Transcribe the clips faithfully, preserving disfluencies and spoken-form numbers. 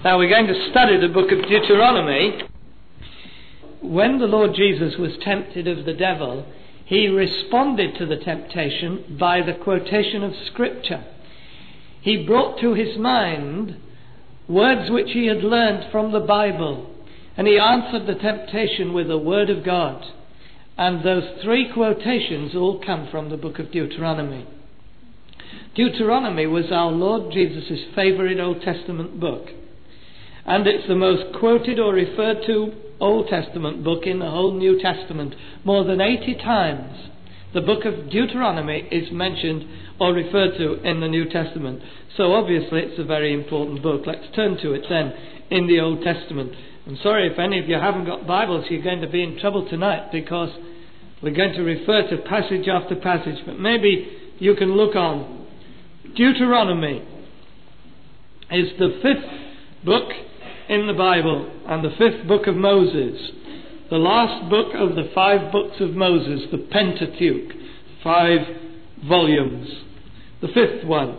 Now we're going to study the book of Deuteronomy. When the Lord Jesus was tempted of the devil, he responded to the temptation by the quotation of Scripture. He brought to his mind words which he had learned from the Bible, and he answered the temptation with the Word of God. And those three quotations all come from the book of Deuteronomy. Deuteronomy was our Lord Jesus' favourite Old Testament book. And it's the most quoted or referred to Old Testament book in the whole New Testament. More than eighty times the book of Deuteronomy is mentioned or referred to in the New Testament. So obviously it's a very important book. Let's turn to it then in the Old Testament. I'm sorry if any of you haven't got Bibles, you're going to be in trouble tonight, because we're going to refer to passage after passage. But maybe you can look on. Deuteronomy is the fifth book in the Bible and the fifth book of Moses, the last book of the five books of Moses, the Pentateuch, five volumes, the fifth one.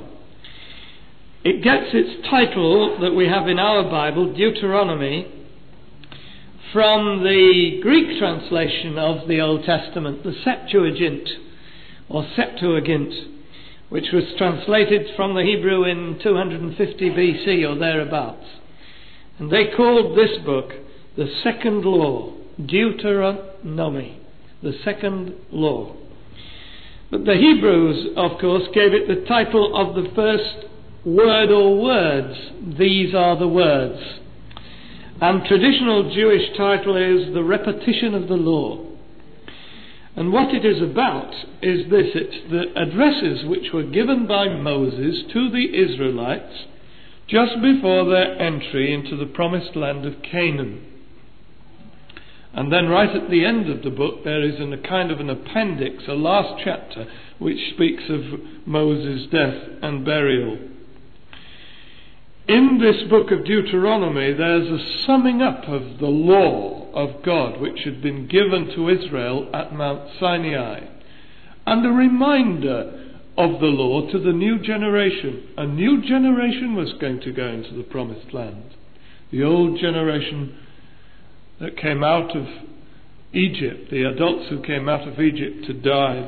It gets its title that we have in our Bible, Deuteronomy, from the Greek translation of the Old Testament, the Septuagint or Septuagint, which was translated from the Hebrew in two hundred fifty B C or thereabouts. And they called this book the second law, Deuteronomy, the second law. But the Hebrews, of course, gave it the title of the first word or words. These are the words. And traditional Jewish title is the repetition of the law. And what it is about is this: it's the addresses which were given by Moses to the Israelites just before their entry into the promised land of Canaan. And then right at the end of the book there is an, a kind of an appendix, a last chapter, which speaks of Moses' death and burial. In this book of Deuteronomy there's a summing up of the law of God which had been given to Israel at Mount Sinai, and a reminder of the law to the new generation. A new generation was going to go into the promised land. The old generation that came out of Egypt, the adults who came out of Egypt had died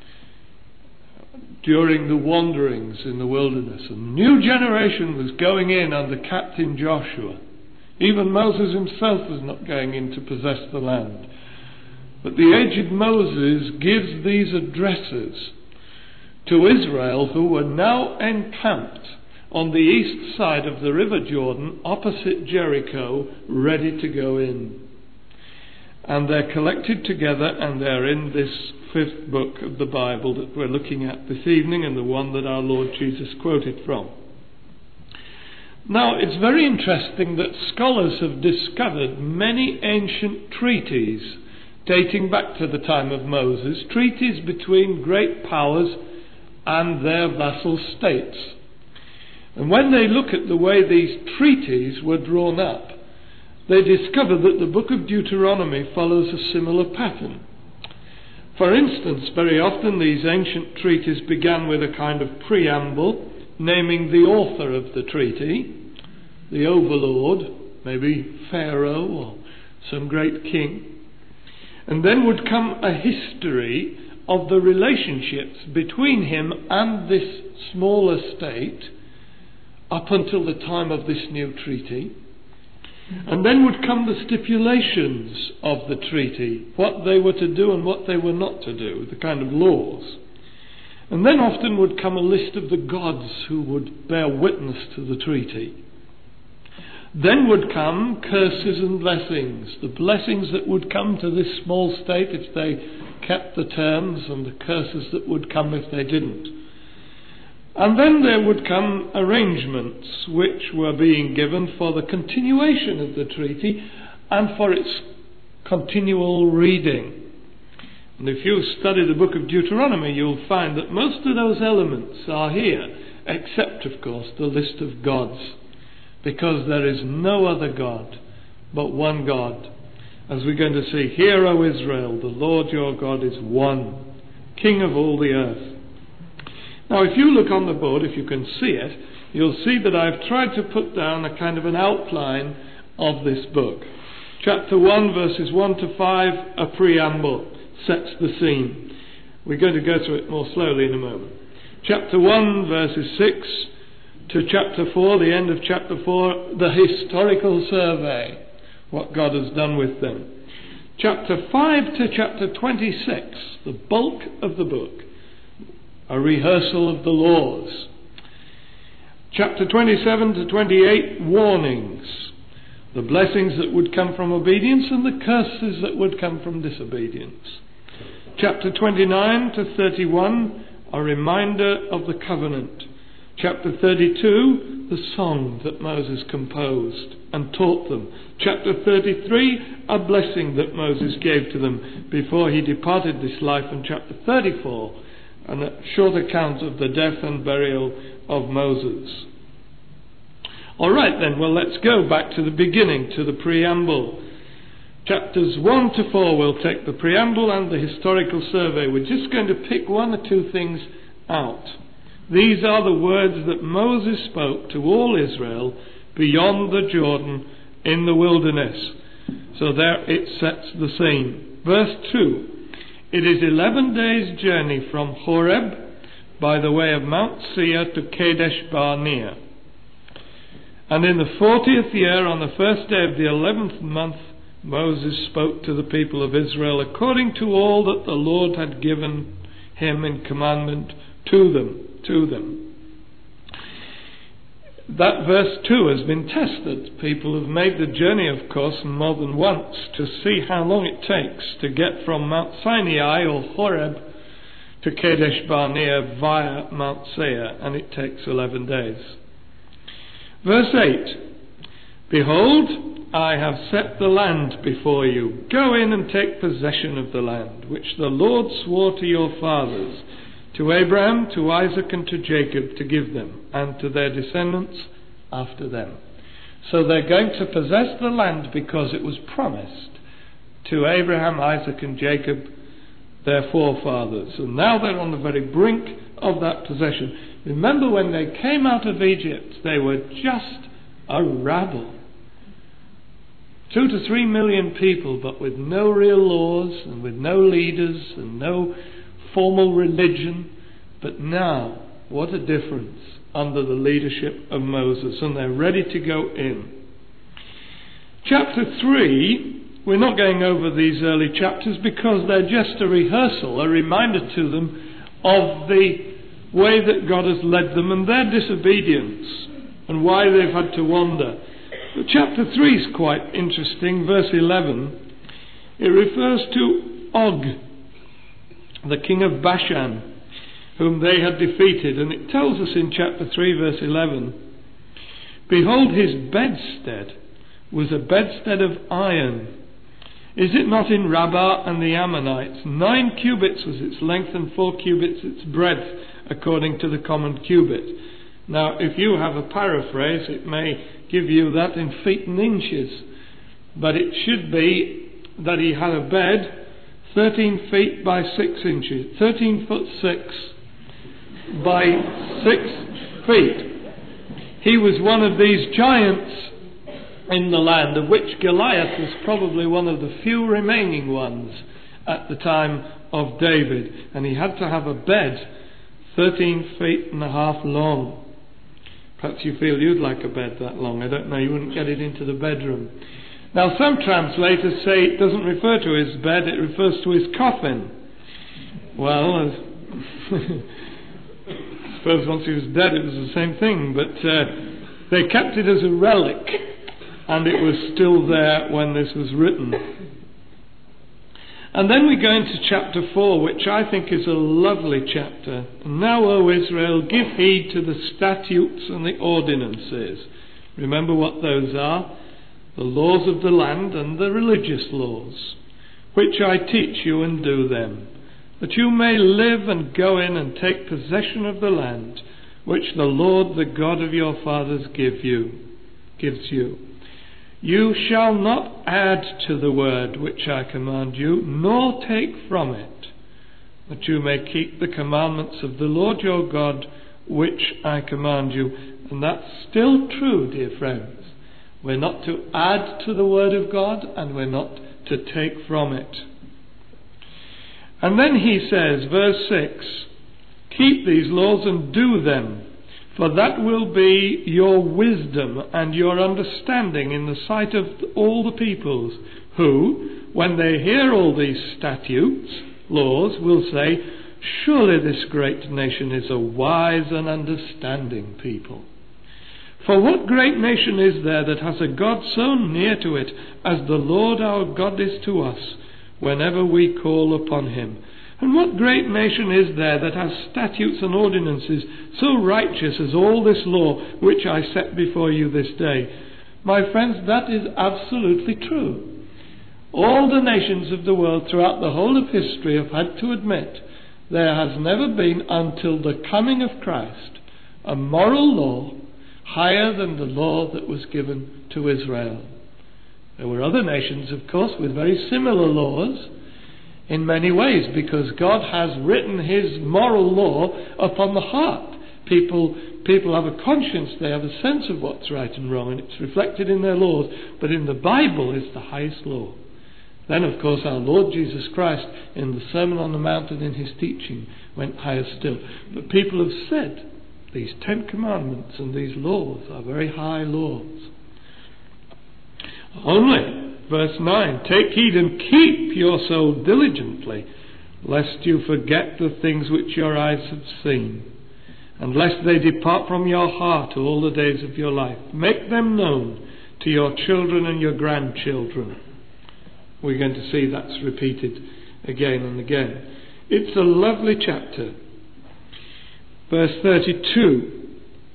during the wanderings in the wilderness. A new generation was going in under Captain Joshua. Even Moses himself was not going in to possess the land. But the aged Moses gives these addresses to Israel, who were now encamped on the east side of the River Jordan, opposite Jericho, ready to go in. And they're collected together, and they're in this fifth book of the Bible that we're looking at this evening, and the one that our Lord Jesus quoted from. Now, it's very interesting that scholars have discovered many ancient treaties dating back to the time of Moses, treaties between great powers and their vassal states. And when they look at the way these treaties were drawn up, they discover that the book of Deuteronomy follows a similar pattern. For instance, very often these ancient treaties began with a kind of preamble naming the author of the treaty, the overlord, maybe Pharaoh or some great king. And then would come a history of the relationships between him and this smaller state up until the time of this new treaty. And then would come the stipulations of the treaty, what they were to do and what they were not to do, the kind of laws. And then often would come a list of the gods who would bear witness to the treaty. Then would come curses and blessings, the blessings that would come to this small state if they kept the terms, and the curses that would come if they didn't. And then there would come arrangements which were being given for the continuation of the treaty and for its continual reading. And if you study the book of Deuteronomy, you'll find that most of those elements are here, except, of course, the list of gods, because there is no other God but one God. As we're going to see, hear, O Israel, the Lord your God is one, King of all the earth. Now, if you look on the board, if you can see it, you'll see that I've tried to put down a kind of an outline of this book. Chapter one, verses one to five, a preamble, sets the scene. We're going to go through it more slowly in a moment. Chapter one, verses six to chapter four, the end of chapter four, the historical survey, what God has done with them. Chapter five to chapter twenty-six, the bulk of the book, a rehearsal of the laws. Chapter twenty-seven to twenty-eight, warnings, the blessings that would come from obedience and the curses that would come from disobedience. Chapter twenty-nine to thirty-one, a reminder of the covenant. Chapter thirty-two, the song that Moses composed and taught them. Chapter thirty-three, a blessing that Moses gave to them before he departed this life. And chapter thirty-four, a short account of the death and burial of Moses. All right then, well, let's go back to the beginning, to the preamble. Chapters one to four will take the preamble and the historical survey. We're just going to pick one or two things out. These are the words that Moses spoke to all Israel beyond the Jordan in the wilderness. So there it sets the scene. Verse two. It is eleven days' journey from Horeb by the way of Mount Seir to Kadesh Barnea. And in the fortieth year, on the first day of the eleventh month, Moses spoke to the people of Israel according to all that the Lord had given him in commandment to them. To them. That verse two has been tested. People have made the journey, of course, more than once to see how long it takes to get from Mount Sinai or Horeb to Kadesh Barnea via Mount Seir, and it takes eleven days. Verse eight. Behold, I have set the land before you. Go in and take possession of the land, which the Lord swore to your fathers, to Abraham, to Isaac, and to Jacob, to give them, and to their descendants after them. So they're going to possess the land because it was promised to Abraham, Isaac, and Jacob, their forefathers. And now they're on the very brink of that possession. Remember, when they came out of Egypt, they were just a rabble. Two to three million people, but with no real laws and with no leaders and no formal religion. But now, what a difference under the leadership of Moses, and they're ready to go in. Chapter three, we're not going over these early chapters because they're just a rehearsal, a reminder to them of the way that God has led them and their disobedience and why they've had to wander. But chapter three is quite interesting. Verse eleven, it refers to Og, the king of Bashan, whom they had defeated. And it tells us in chapter three, verse eleven, behold, his bedstead was a bedstead of iron. Is it not in Rabbah and the Ammonites? Nine cubits was its length and four cubits its breadth, according to the common cubit. Now, if you have a paraphrase, it may give you that in feet and inches. But it should be that he had a bed thirteen feet by six inches, thirteen foot six by six feet. He was one of these giants in the land, of which Goliath was probably one of the few remaining ones at the time of David. And he had to have a bed thirteen feet and a half long. Perhaps you feel you'd like a bed that long. I don't know, you wouldn't get it into the bedroom. Now, some translators say it doesn't refer to his bed, it refers to his coffin. Well, I suppose once he was dead it was the same thing, but uh, they kept it as a relic, and it was still there when this was written. And then we go into chapter four, which I think is a lovely chapter. Now, O Israel, give heed to the statutes and the ordinances. Remember what those are. The laws of the land and the religious laws, which I teach you, and do them, that you may live and go in and take possession of the land, which the Lord, the God of your fathers, give you, gives you. You shall not add to the word which I command you, nor take from it, that you may keep the commandments of the Lord your God, which I command you. And that's still true, dear friends. We're not to add to the word of God, and we're not to take from it. And then he says, verse six, keep these laws and do them, for that will be your wisdom and your understanding in the sight of all the peoples, who, when they hear all these statutes, laws, will say, surely this great nation is a wise and understanding people. For what great nation is there that has a God so near to it as the Lord our God is to us, whenever we call upon him? And what great nation is there that has statutes and ordinances so righteous as all this law which I set before you this day? My friends, that is absolutely true. All the nations of the world throughout the whole of history have had to admit there has never been, until the coming of Christ, a moral law higher than the law that was given to Israel. There were other nations, of course, with very similar laws in many ways, because God has written his moral law upon the heart. People, people have a conscience, they have a sense of what's right and wrong, and it's reflected in their laws. But in the Bible is the highest law. Then, of course, our Lord Jesus Christ, in the Sermon on the Mount and in his teaching, went higher still. But people have said these Ten Commandments and these laws are very high laws. Only, verse nine, take heed and keep your soul diligently, lest you forget the things which your eyes have seen, and lest they depart from your heart all the days of your life. Make them known to your children and your grandchildren. We're going to see that's repeated again and again. It's a lovely chapter. Verse thirty-two.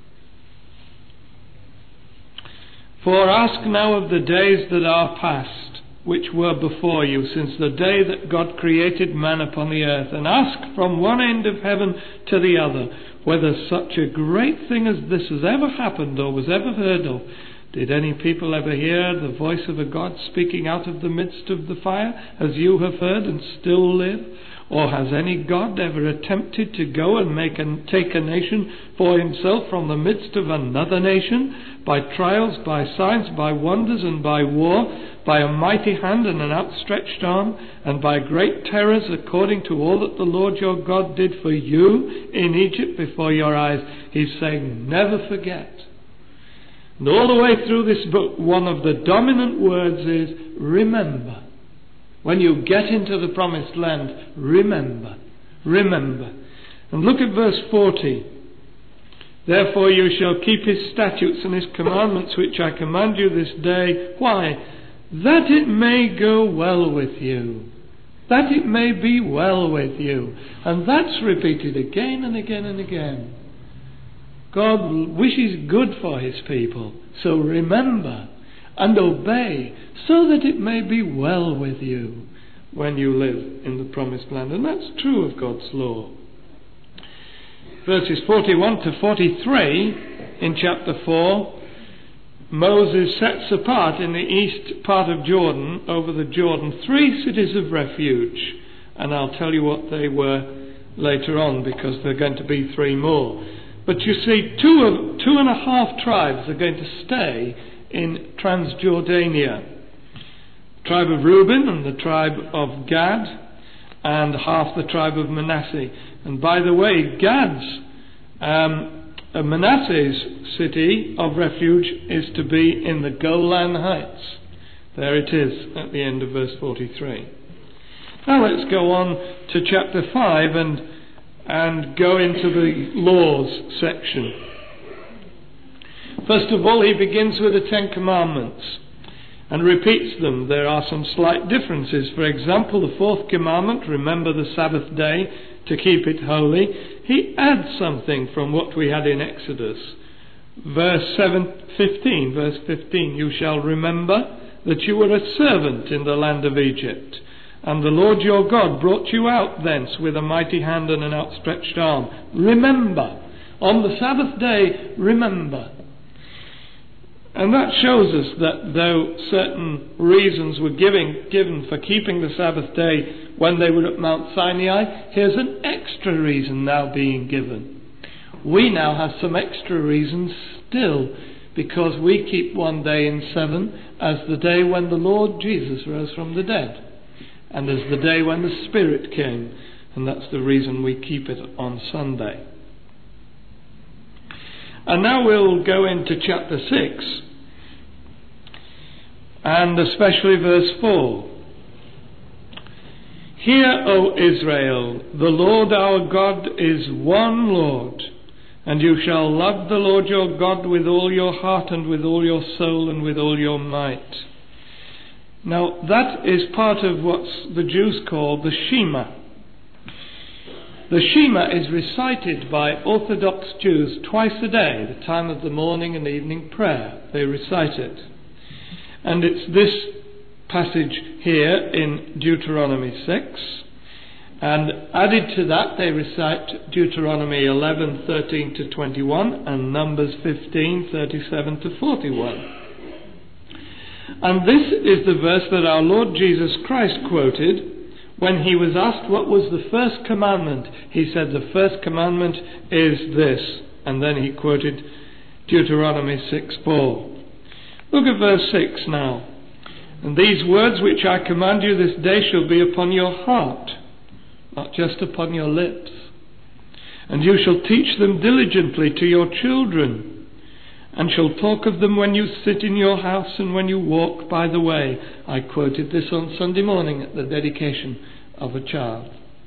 For ask now of the days that are past, which were before you, since the day that God created man upon the earth, and ask from one end of heaven to the other, whether such a great thing as this has ever happened or was ever heard of. Did any people ever hear the voice of a God speaking out of the midst of the fire, as you have heard and still live? Or has any God ever attempted to go and make and take a nation for himself from the midst of another nation, by trials, by signs, by wonders, and by war, by a mighty hand and an outstretched arm, and by great terrors, according to all that the Lord your God did for you in Egypt before your eyes? He's saying, never forget. And all the way through this book, one of the dominant words is remember. When you get into the promised land, remember, remember. And look at verse forty. Therefore you shall keep his statutes and his commandments which I command you this day. Why? That it may go well with you. That it may be well with you. And that's repeated again and again and again. God wishes good for his people. So remember and obey, so that it may be well with you when you live in the promised land. And that's true of God's law. Verses forty-one to forty-three in chapter four, Moses sets apart in the east part of Jordan, over the Jordan, three cities of refuge. And I'll tell you what they were later on, because there are going to be three more. But you see, two, of, two and a half tribes are going to stay in Transjordania. The tribe of Reuben and the tribe of Gad, and half the tribe of Manasseh. And by the way, Gad's, um, uh, Manasseh's city of refuge is to be in the Golan Heights. There it is at the end of verse forty-three. Now let's go on to chapter five and and go into the laws section. First of all, he begins with the Ten Commandments and repeats them. There are some slight differences. For example, the fourth commandment, remember the Sabbath day to keep it holy. He adds something from what we had in Exodus. Verse seven, fifteen, verse fifteen, you shall remember that you were a servant in the land of Egypt, and the Lord your God brought you out thence with a mighty hand and an outstretched arm. Remember. On the Sabbath day, remember. And that shows us that though certain reasons were giving, given for keeping the Sabbath day when they were at Mount Sinai. Here's an extra reason now being given. We now have some extra reasons still, because we keep one day in seven as the day when the Lord Jesus rose from the dead, and as the day when the Spirit came, and that's the reason we keep it on Sunday. And now we'll go into chapter six, and especially verse four. Hear, O Israel, the Lord our God is one Lord, and you shall love the Lord your God with all your heart and with all your soul and with all your might. Now that is part of what the Jews call the Shema. The Shema is recited by Orthodox Jews twice a day, the time of the morning and evening prayer. They recite it. And it's this passage here in Deuteronomy six. And added to that, they recite Deuteronomy eleven, thirteen to twenty-one, and Numbers fifteen, thirty-seven to forty-one. And this is the verse that our Lord Jesus Christ quoted when he was asked what was the first commandment. He said, the first commandment is this. And then he quoted Deuteronomy six four. Look at verse six now. And these words which I command you this day shall be upon your heart, not just upon your lips. And you shall teach them diligently to your children, and shall talk of them when you sit in your house and when you walk by the way. I quoted this on Sunday morning at the dedication of a child.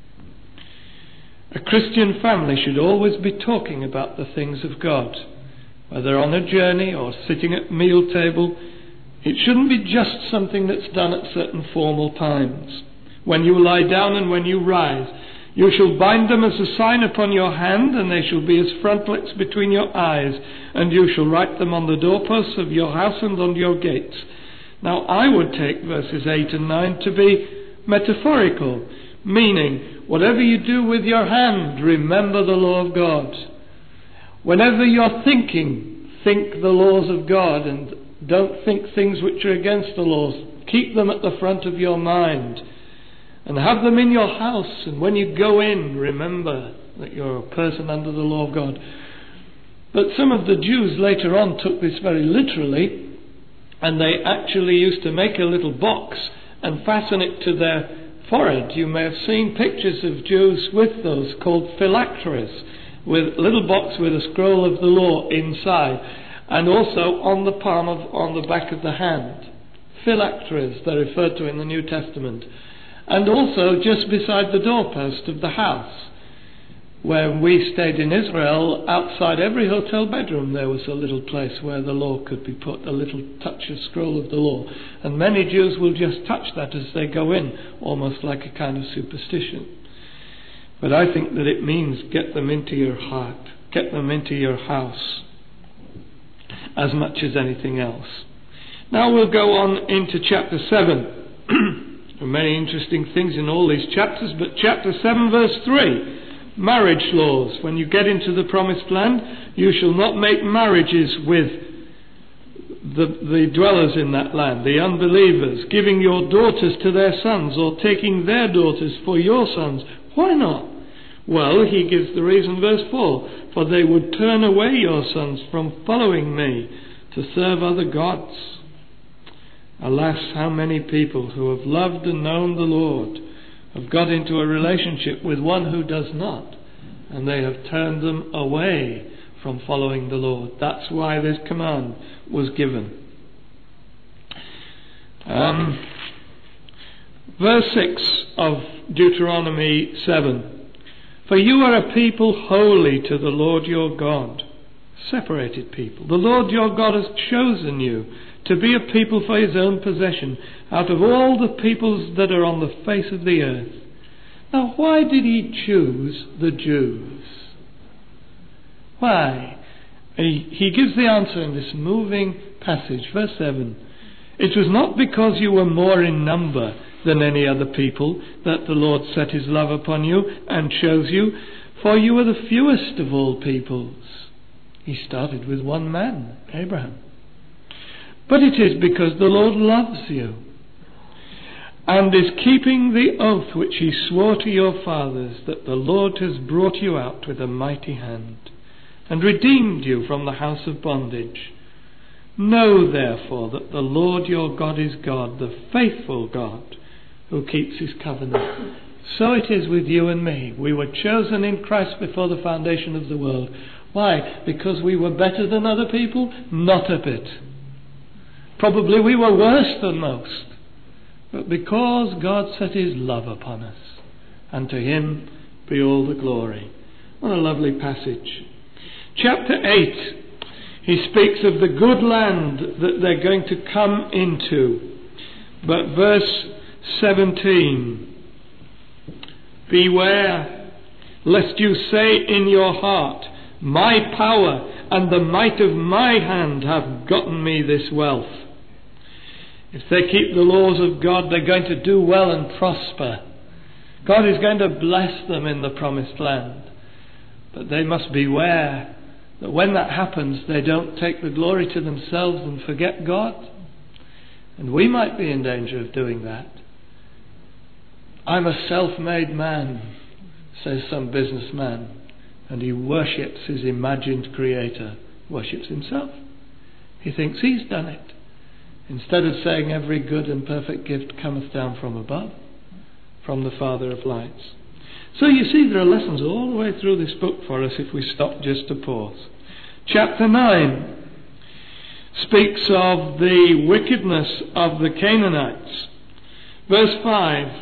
A Christian family should always be talking about the things of God, whether on a journey or sitting at meal table. It shouldn't be just something that's done at certain formal times. When you lie down and when you rise, you shall bind them as a sign upon your hand, and they shall be as frontlets between your eyes, and you shall write them on the doorposts of your house and on your gates. Now I would take verses eight and nine to be metaphorical, meaning whatever you do with your hand, remember the law of God. Whenever you're thinking, think the laws of God, and don't think things which are against the laws. Keep them at the front of your mind. And have them in your house, and when you go in, remember that you're a person under the law of God. But some of the Jews later on took this very literally, and they actually used to make a little box and fasten it to their forehead. You may have seen pictures of Jews with those, called phylacteries, with a little box with a scroll of the law inside, and also on the palm of, on the back of the hand. Phylacteries, they're referred to in the New Testament. And also just beside the doorpost of the house. When we stayed in Israel, outside every hotel bedroom there was a little place where the law could be put, a little touch of scroll of the law. And many Jews will just touch that as they go in, almost like a kind of superstition. But I think that it means get them into your heart, get them into your house, as much as anything else. Now we'll go on into chapter seven. There are many interesting things in all these chapters, but chapter seven verse three, marriage laws. When you get into the promised land, you shall not make marriages with the, the dwellers in that land, the unbelievers, giving your daughters to their sons or taking their daughters for your sons. Why not? Well, he gives the reason, verse four, for they would turn away your sons from following me to serve other gods. Alas, how many people who have loved and known the Lord have got into a relationship with one who does not, and they have turned them away from following the Lord. That's why this command was given. Um, verse six of Deuteronomy seven. For you are a people holy to the Lord your God. Separated people. The Lord your God has chosen you to be a people for his own possession out of all the peoples that are on the face of the earth. Now, why did he choose the Jews? Why? He, he gives the answer in this moving passage, verse seven. It was not because you were more in number than any other people that the Lord set his love upon you and chose you, for you were the fewest of all peoples. He started with one man, Abraham. But it is because the Lord loves you. and is keeping the oath which he swore to your fathers, that the Lord has brought you out with a mighty hand, and redeemed you from the house of bondage. Know therefore that the Lord your God is God, the faithful God, who keeps his covenant. So it is with you and me. We were chosen in Christ before the foundation of the world. Why? Because we were better than other people? Not a bit. Probably we were worse than most. But because God set his love upon us, and to him be all the glory. What a lovely passage. Chapter eight, he speaks of the good land that they're going to come into. But verse seventeen, beware lest you say in your heart, my power and the might of my hand have gotten me this wealth. If they keep the laws of God, they're going to do well and prosper. God is going to bless them in the promised land. But they must beware that when that happens, they don't take the glory to themselves and forget God. And we might be in danger of doing that. I'm a self-made man, says some businessman, and he worships his imagined creator, worships himself. He thinks he's done it, instead of saying every good and perfect gift cometh down from above, from the Father of lights. So you see, there are lessons all the way through this book for us if we stop just to pause. Chapter nine speaks of the wickedness of the Canaanites. Verse five,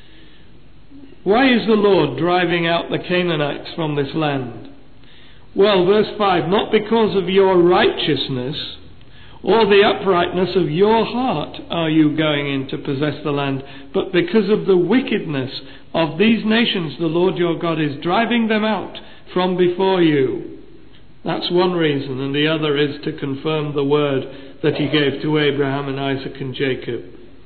why is the Lord driving out the Canaanites from this land? Well, verse five, not because of your righteousness or the uprightness of your heart are you going in to possess the land, but because of the wickedness of these nations the Lord your God is driving them out from before you. That's one reason, and the other is to confirm the word that he gave to Abraham and Isaac and Jacob.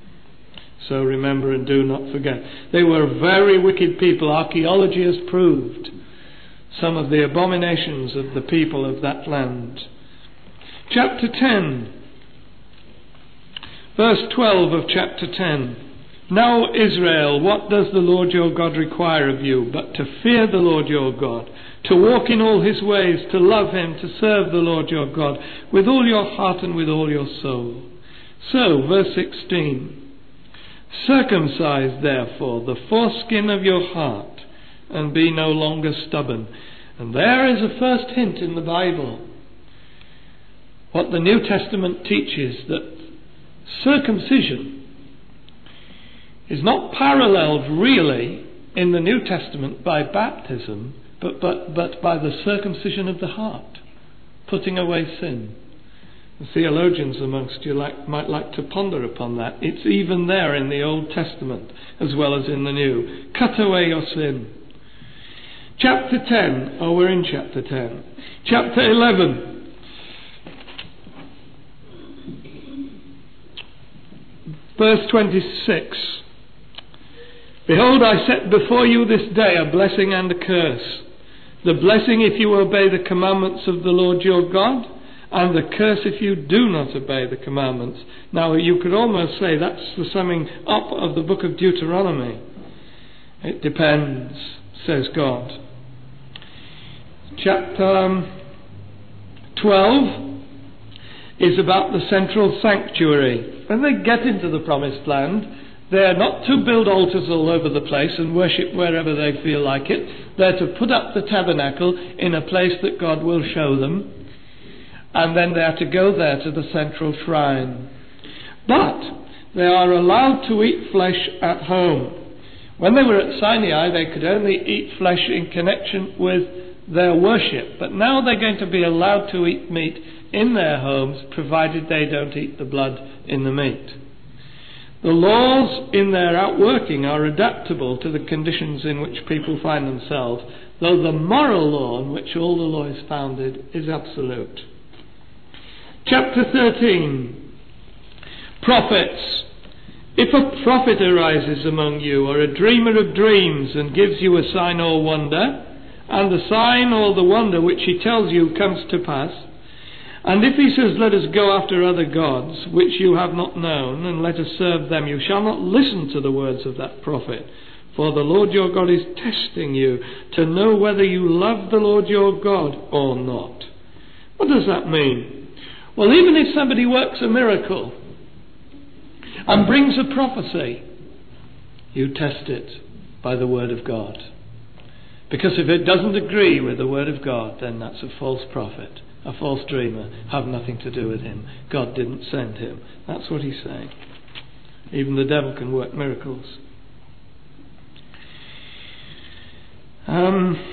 So remember and do not forget. They were very wicked people. Archaeology has proved some of the abominations of the people of that land. Chapter ten, verse twelve of chapter ten. Now Israel, what does the Lord your God require of you, but to fear the Lord your God, to walk in all his ways, to love him, to serve the Lord your God with all your heart and with all your soul. So, verse sixteen. Circumcise therefore the foreskin of your heart, and be no longer stubborn. And there is a first hint in the Bible. What the New Testament teaches, that circumcision is not paralleled really in the New Testament by baptism, but, but, but by the circumcision of the heart, putting away sin. The theologians amongst you like, might like to ponder upon that. It's even there in the Old Testament as well as in the New. Cut away your sin. Chapter ten. Oh, we're in chapter ten. Chapter eleven. Verse twenty-six. Behold, I set before you this day a blessing and a curse. The blessing if you obey the commandments of the Lord your God, and the curse if you do not obey the commandments. Now you could almost say that's the summing up of the book of Deuteronomy. It depends, says God. Chapter twelve is about the central sanctuary. When they get into the promised land, they're not to build altars all over the place and worship wherever they feel like it. They're to put up the tabernacle in a place that God will show them. And then they are to go there to the central shrine. But they are allowed to eat flesh at home. When they were at Sinai, they could only eat flesh in connection with their worship. But now they're going to be allowed to eat meat in their homes, provided they don't eat the blood in the meat. The laws in their outworking are adaptable to the conditions in which people find themselves, though the moral law on which all the law is founded is absolute. Chapter thirteen. Prophets. If a prophet arises among you, or a dreamer of dreams, and gives you a sign or wonder, and the sign or the wonder which he tells you comes to pass, And if he says, let us go after other gods, which you have not known, and let us serve them, you shall not listen to the words of that prophet. For the Lord your God is testing you to know whether you love the Lord your God or not. What does that mean? Well, even if somebody works a miracle and brings a prophecy, you test it by the word of God. Because if it doesn't agree with the word of God, then that's a false prophet, a false dreamer. Have nothing to do with him. God didn't send him. That's what he's saying. Even the devil can work miracles. Um,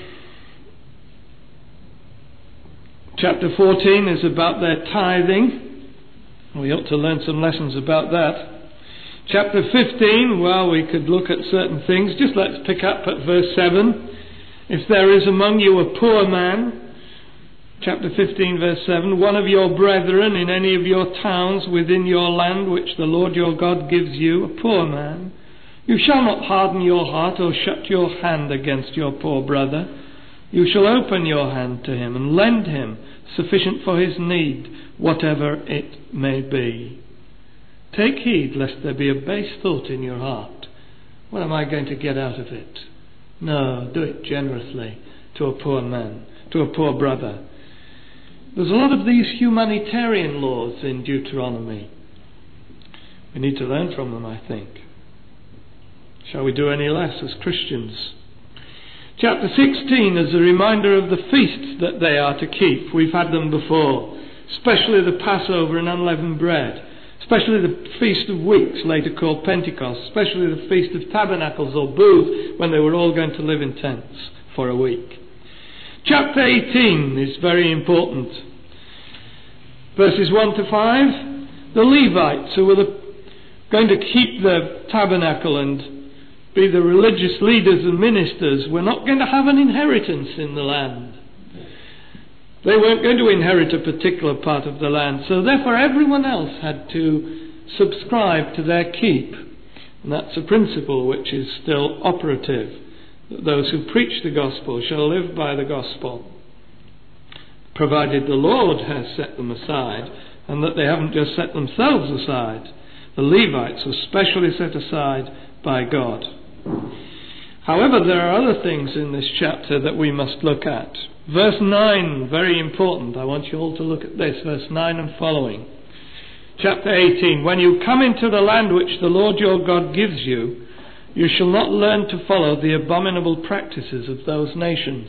chapter fourteen is about their tithing. We ought to learn some lessons about that. Chapter fifteen, well, we could look at certain things. Just let's pick up at verse seven. If there is among you a poor man, chapter fifteen, verse seven, one of your brethren in any of your towns within your land, which the Lord your God gives you, a poor man, you shall not harden your heart or shut your hand against your poor brother. You shall open your hand to him and lend him sufficient for his need, whatever it may be. Take heed lest there be a base thought in your heart. What am I going to get out of it? No, do it generously to a poor man, to a poor brother. There's a lot of these humanitarian laws in Deuteronomy. We need to learn from them, I think. Shall we do any less as Christians? Chapter sixteen is a reminder of the feasts that they are to keep. We've had them before, especially the Passover and unleavened bread, especially the Feast of Weeks, later called Pentecost, especially the Feast of Tabernacles or Booths, when they were all going to live in tents for a week. Chapter eighteen is very important. Verses one to five, the Levites, who were the, going to keep the tabernacle and be the religious leaders and ministers, were not going to have an inheritance in the land. They weren't going to inherit a particular part of the land, so therefore everyone else had to subscribe to their keep. And that's a principle which is still operative, that those who preach the gospel shall live by the gospel, provided the Lord has set them aside, and that they haven't just set themselves aside. The Levites were specially set aside by God. However, there are other things in this chapter that we must look at. Verse nine, very important. I want you all to look at this, verse nine and following. Chapter eighteen, when you come into the land which the Lord your God gives you, you shall not learn to follow the abominable practices of those nations.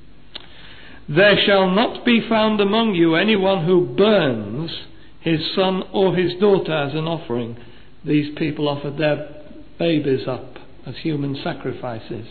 There shall not be found among you anyone who burns his son or his daughter as an offering. These people offered their babies up as human sacrifices.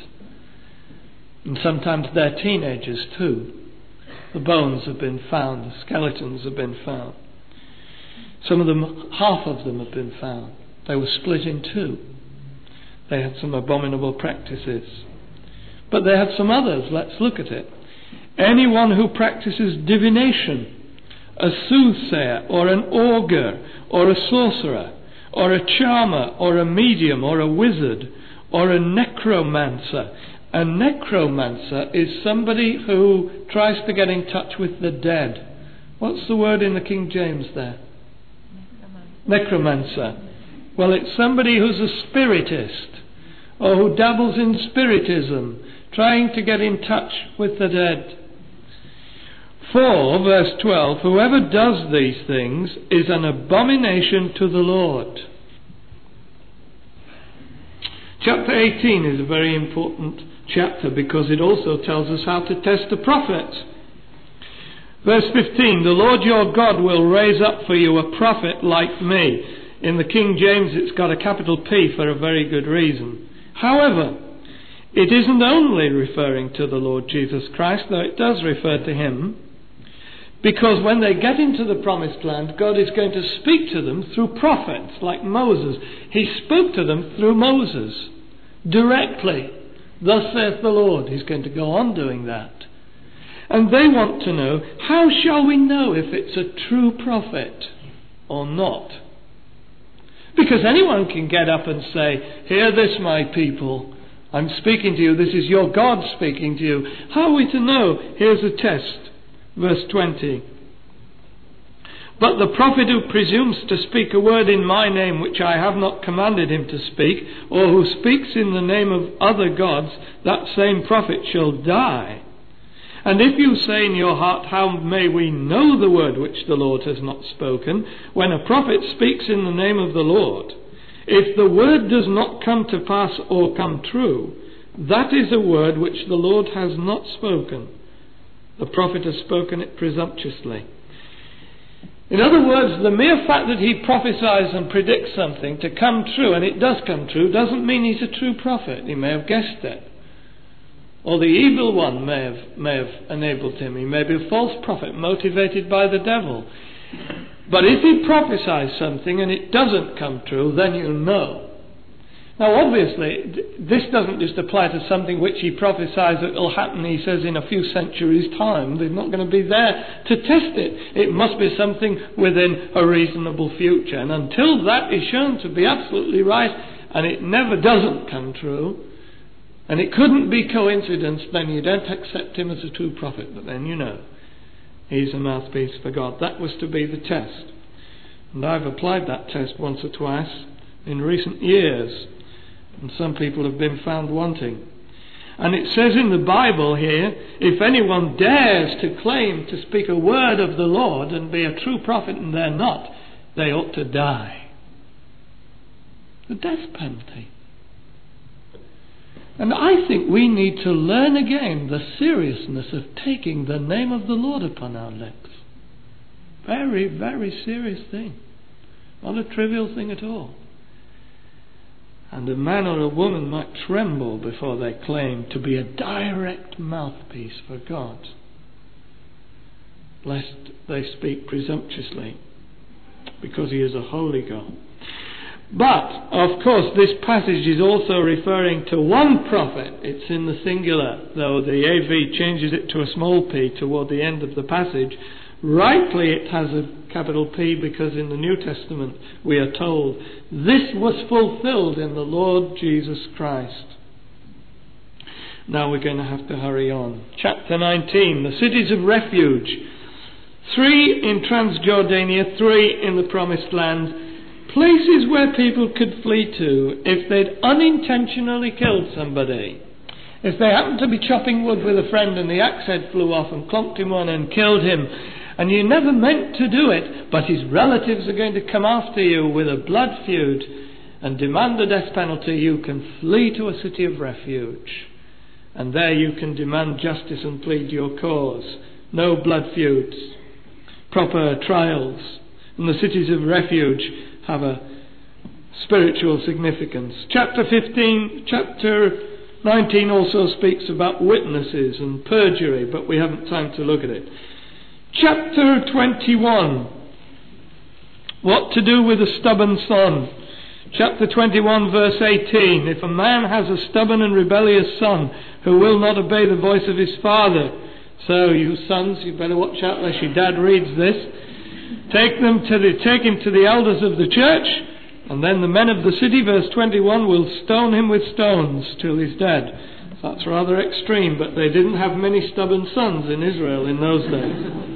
And sometimes their teenagers too. The bones have been found, the skeletons have been found. Some of them, half of them have been found. They were split in two. They had some abominable practices. But they had some others. Let's look at it. Anyone who practices divination, a soothsayer or an augur or a sorcerer or a charmer or a medium or a wizard or a necromancer. A necromancer is somebody who tries to get in touch with the dead. What's the word in the King James there? Necromancer. Necromancer. Well, it's somebody who's a spiritist or who dabbles in spiritism, trying to get in touch with the dead. For, verse twelve, whoever does these things is an abomination to the Lord. Chapter eighteen is a very important chapter because it also tells us how to test the prophets. Verse fifteen, the Lord your God will raise up for you a prophet like me. In the King James it's got a capital P for a very good reason. However, it isn't only referring to the Lord Jesus Christ, though it does refer to him, because when they get into the promised land, God is going to speak to them through prophets like Moses. He spoke to them through Moses directly. Thus saith the Lord. He's going to go on doing that. And they want to know, how shall we know if it's a true prophet or not? Because anyone can get up and say, hear this, my people. I'm speaking to you. This is your God speaking to you. How are we to know? Here's a test. Verse twenty. But the prophet who presumes to speak a word in my name which I have not commanded him to speak, or who speaks in the name of other gods, that same prophet shall die. And if you say in your heart, how may we know the word which the Lord has not spoken, when a prophet speaks in the name of the Lord? If the word does not come to pass or come true, that is a word which the Lord has not spoken. The prophet has spoken it presumptuously. In other words, the mere fact that he prophesies and predicts something to come true, and it does come true, doesn't mean he's a true prophet. He may have guessed it. Or the evil one may have, may have enabled him. He may be a false prophet motivated by the devil. But if he prophesies something and it doesn't come true, then you know. Now obviously, this doesn't just apply to something which he prophesies that will happen, he says, in a few centuries' time. They're not going to be there to test it. It must be something within a reasonable future. And until that is shown to be absolutely right, and it never doesn't come true, and it couldn't be coincidence, then you don't accept him as a true prophet. But then you know he's a mouthpiece for God. That was to be the test. And I've applied that test once or twice in recent years. And some people have been found wanting. And it says in the Bible here, if anyone dares to claim to speak a word of the Lord and be a true prophet and they're not, they ought to die. The death penalty. And I think we need to learn again the seriousness of taking the name of the Lord upon our lips. Very, very serious thing. Not a trivial thing at all. And a man or a woman might tremble before they claim to be a direct mouthpiece for God, lest they speak presumptuously, because he is a holy God. But, of course, this passage is also referring to one prophet. It's in the singular, though the A V changes it to a small p toward the end of the passage. Rightly it has a capital P, because in the New Testament we are told this was fulfilled in the Lord Jesus Christ. Now we're going to have to hurry on. Chapter nineteen, the cities of refuge. Three in Transjordania, three in the Promised Land. Places where people could flee to if they'd unintentionally killed somebody. If they happened to be chopping wood with a friend and the axe head flew off and clonked him on and killed him, and you never meant to do it, but his relatives are going to come after you with a blood feud and demand the death penalty, you can flee to a city of refuge. And there you can demand justice and plead your cause. No blood feuds. Proper trials. And the cities of refuge have a spiritual significance. Chapter fifteen, chapter nineteen also speaks about witnesses and perjury, but we haven't time to look at it. Chapter twenty-one, what to do with a stubborn son. Chapter twenty-one, verse eighteen, if a man has a stubborn and rebellious son who will not obey the voice of his father, so you sons, you better watch out lest your dad reads this. Take them to the, take him to the elders of the church, and then the men of the city, verse twenty-one, will stone him with stones till he's dead. That's rather extreme, but they didn't have many stubborn sons in Israel in those days.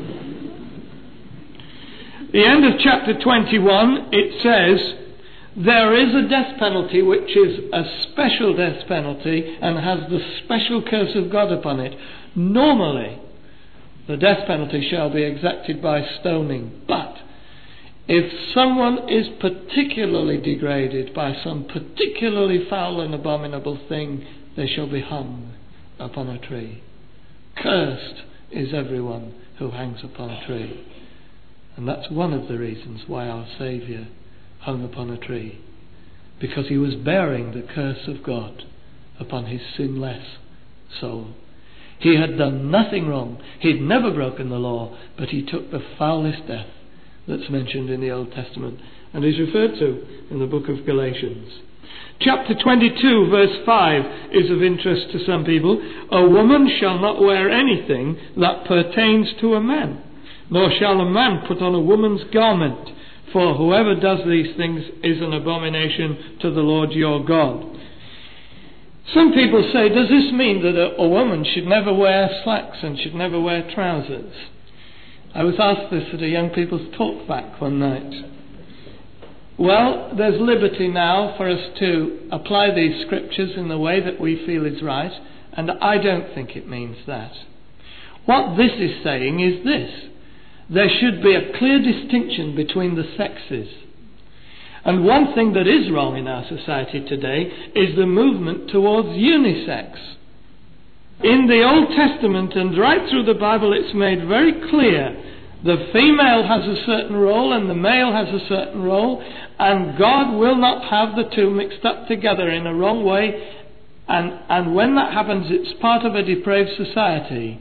The end of chapter twenty-one, it says, there is a death penalty which is a special death penalty and has the special curse of God upon it. Normally, the death penalty shall be exacted by stoning. But if someone is particularly degraded by some particularly foul and abominable thing, they shall be hung upon a tree. Cursed is everyone who hangs upon a tree. And that's one of the reasons why our Saviour hung upon a tree. Because he was bearing the curse of God upon his sinless soul. He had done nothing wrong. He'd never broken the law, but he took the foulest death that's mentioned in the Old Testament and is referred to in the book of Galatians. Chapter twenty-two, verse five is of interest to some people. A woman shall not wear anything that pertains to a man, nor shall a man put on a woman's garment, for whoever does these things is an abomination to the Lord your God. Some people say, does this mean that a, a woman should never wear slacks and should never wear trousers? I was asked this at a young people's talk back one night. Well, there's liberty now for us to apply these scriptures in the way that we feel is right, and I don't think it means that. What this is saying is this: there should be a clear distinction between the sexes. And one thing that is wrong in our society today is the movement towards unisex. In the Old Testament and right through the Bible, it's made very clear the female has a certain role and the male has a certain role, and God will not have the two mixed up together in a wrong way. And, and when that happens, it's part of a depraved society.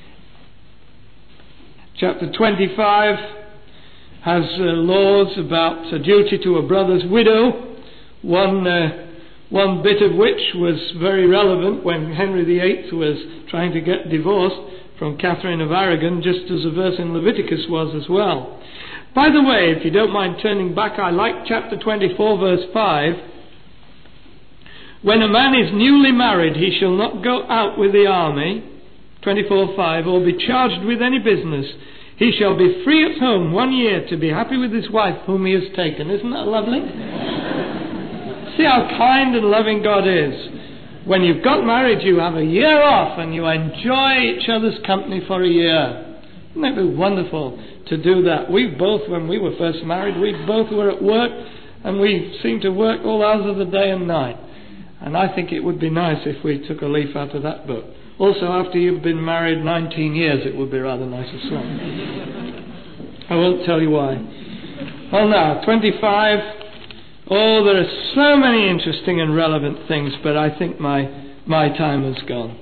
Chapter twenty-five has uh, laws about a duty to a brother's widow, one, uh, one bit of which was very relevant when Henry the Eighth was trying to get divorced from Catherine of Aragon, just as a verse in Leviticus was as well. By the way, if you don't mind turning back, I like chapter twenty-four, verse five. When a man is newly married, he shall not go out with the army, twenty-four five, or be charged with any business. He shall be free at home one year to be happy with his wife whom he has taken. Isn't that lovely? See how kind and loving God is. When you've got married, you have a year off and you enjoy each other's company for a year. Wouldn't it be wonderful to do that? We both, when we were first married, we both were at work, and we seemed to work all hours of the day and night. And I think it would be nice if we took a leaf out of that book. Also, after you've been married nineteen years, it would be rather nice as well. I won't tell you why. Well, now, twenty-five. Oh, there are so many interesting and relevant things, but I think my, my time has gone.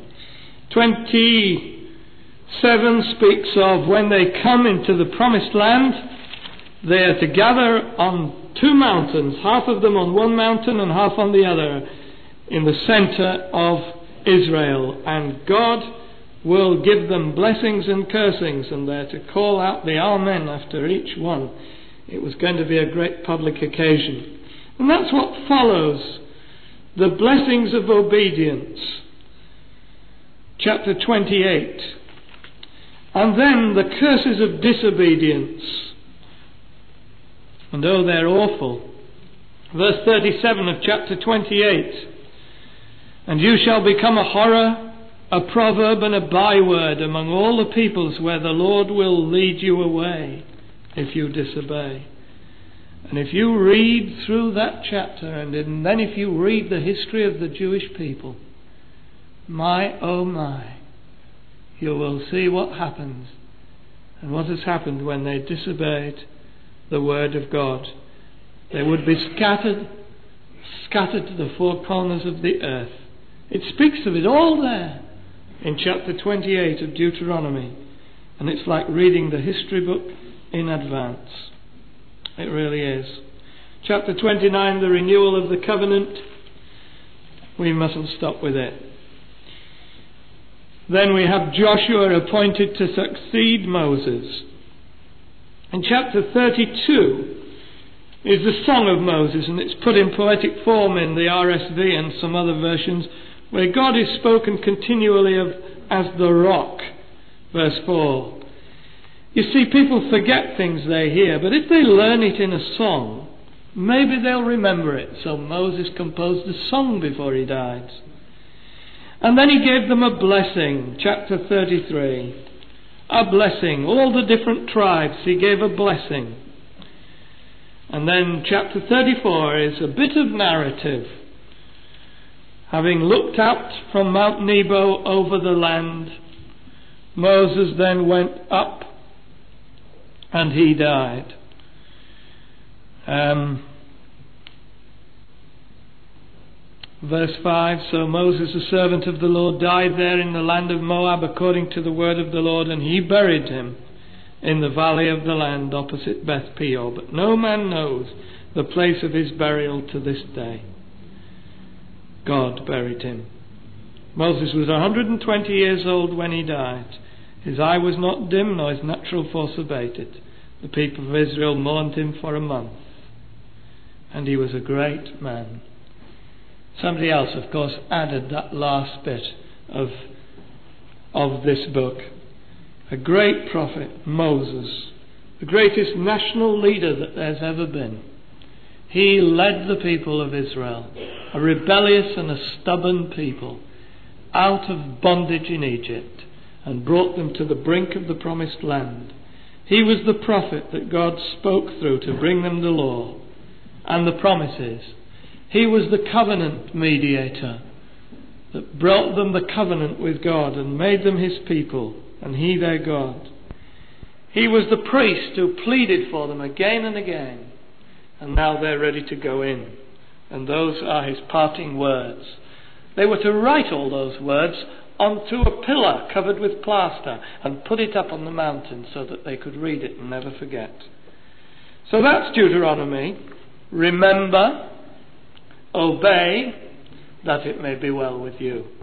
twenty-seven speaks of when they come into the promised land, they are to gather on two mountains, half of them on one mountain and half on the other, in the center of Israel, and God will give them blessings and cursings, and they're to call out the Amen after each one. It was going to be a great public occasion. And that's what follows the blessings of obedience. Chapter twenty-eight. And then the curses of disobedience. And oh, they're awful. Verse thirty-seven of chapter twenty-eight. And you shall become a horror, a proverb and a byword among all the peoples where the Lord will lead you away if you disobey. And if you read through that chapter, and then if you read the history of the Jewish people, my oh my, you will see what happens and what has happened when they disobeyed the word of God. They would be scattered, scattered to the four corners of the earth. It speaks of it all there in chapter twenty-eight of Deuteronomy, and it's like reading the history book in advance. It really is. Chapter twenty-nine, the renewal of the covenant. We mustn't stop with it. Then we have Joshua appointed to succeed Moses. In chapter thirty-two is the Song of Moses, and it's put in poetic form in the R S V and some other versions, where God is spoken continually of as the rock. Verse four. You see, people forget things they hear, but if they learn it in a song, maybe they'll remember it. So Moses composed a song before he died. And then he gave them a blessing. Chapter thirty-three. A blessing. All the different tribes, he gave a blessing. And then chapter thirty-four is a bit of narrative. Having looked out from Mount Nebo over the land, Moses then went up and he died. Um, verse five, so Moses, the servant of the Lord, died there in the land of Moab according to the word of the Lord, and he buried him in the valley of the land opposite Beth Peor. But no man knows the place of his burial to this day. God buried him. Moses was one hundred twenty years old when he died. His eye was not dim, nor his natural force abated. The people of Israel mourned him for a month. And he was a great man. Somebody else, of course, added that last bit of, of this book. a great prophet, Moses, the greatest national leader that there's ever been. He led the people of Israel, a rebellious and a stubborn people, out of bondage in Egypt and brought them to the brink of the promised land. He was the prophet that God spoke through to bring them the law and the promises. He was the covenant mediator that brought them the covenant with God and made them his people and he their God. He was the priest who pleaded for them again and again, and now they're ready to go in. And those are his parting words. They were to write all those words onto a pillar covered with plaster and put it up on the mountain so that they could read it and never forget. So that's Deuteronomy. Remember, obey, that it may be well with you.